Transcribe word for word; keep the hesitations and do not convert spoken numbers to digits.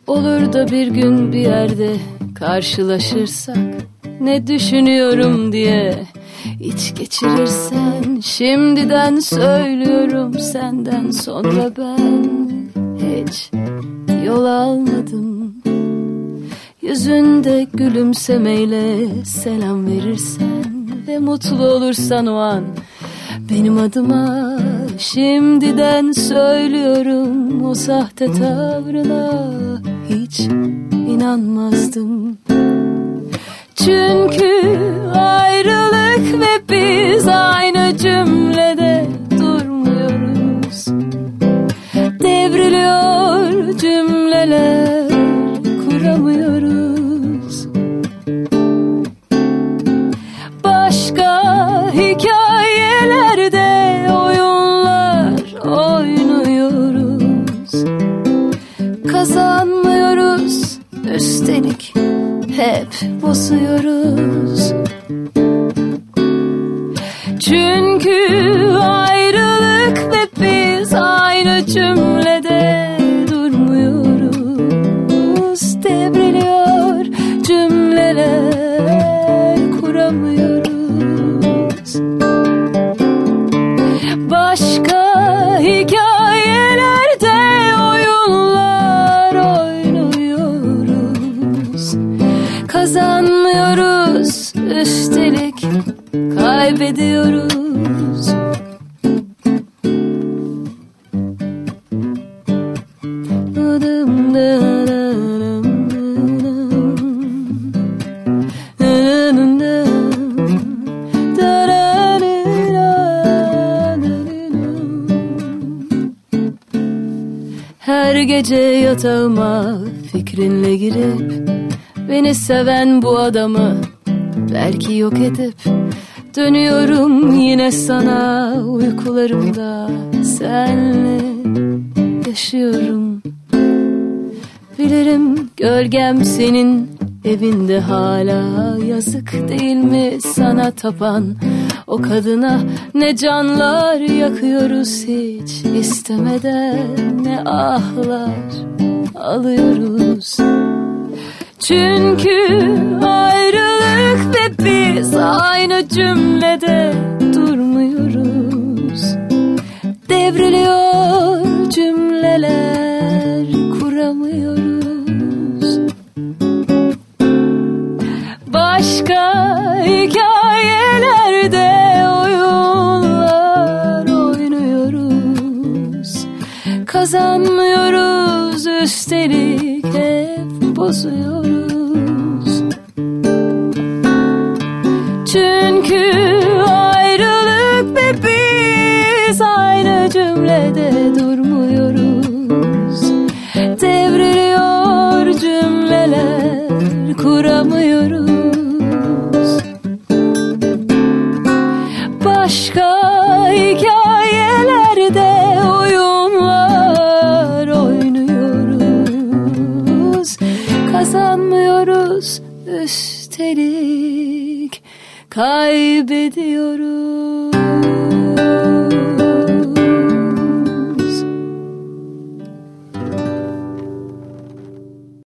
Olur da bir gün bir yerde karşılaşırsak, ne düşünüyorum diye iç geçirirsen, şimdiden söylüyorum, senden sonra ben hiç yol almadım. Yüzünde gülümsemeyle selam verirsen ve mutlu olursan o an benim adıma, şimdiden söylüyorum, o sahte tavrına hiç inanmazdım. Çünkü ayrılık ve biz aynı cümlede durmuyoruz. Devriliyor cümleler, kuramıyoruz. Başka hikayelerde oyunlar oynuyoruz. Kazanmıyoruz, üstelik hep bozuyoruz. Çünkü ayrılık ve biz aynı cümlede durmuyoruz. Devriliyor cümleler, kuramıyoruz. Başka hikayelerde oyunlar oynuyoruz. Kazanmıyoruz, üstelik kaybediyoruz. Her gece yatağıma fikrinle girip, beni seven bu adamı belki yok edip, dönüyorum yine sana uykularımda, senle yaşıyorum. Bilirim gölgem senin evinde hala, yazık değil mi sana tapan o kadına? Ne canlar yakıyoruz hiç istemeden, ne ahlar alıyoruz. Çünkü ayrılık ve biz aynı cümlede durmuyoruz. Devriliyor cümleler, kuramıyoruz. Başka hikayelerde oyunlar oynuyoruz. Kazanmıyoruz, üstelik hep bozuyoruz. Çünkü ayrılık ve biz aynı cümlede durmuyoruz. Devriliyor cümleler, kuramıyoruz. Başka hikayelerde oyunlar oynuyoruz. Kazanmıyoruz, üstelik kaybediyoruz.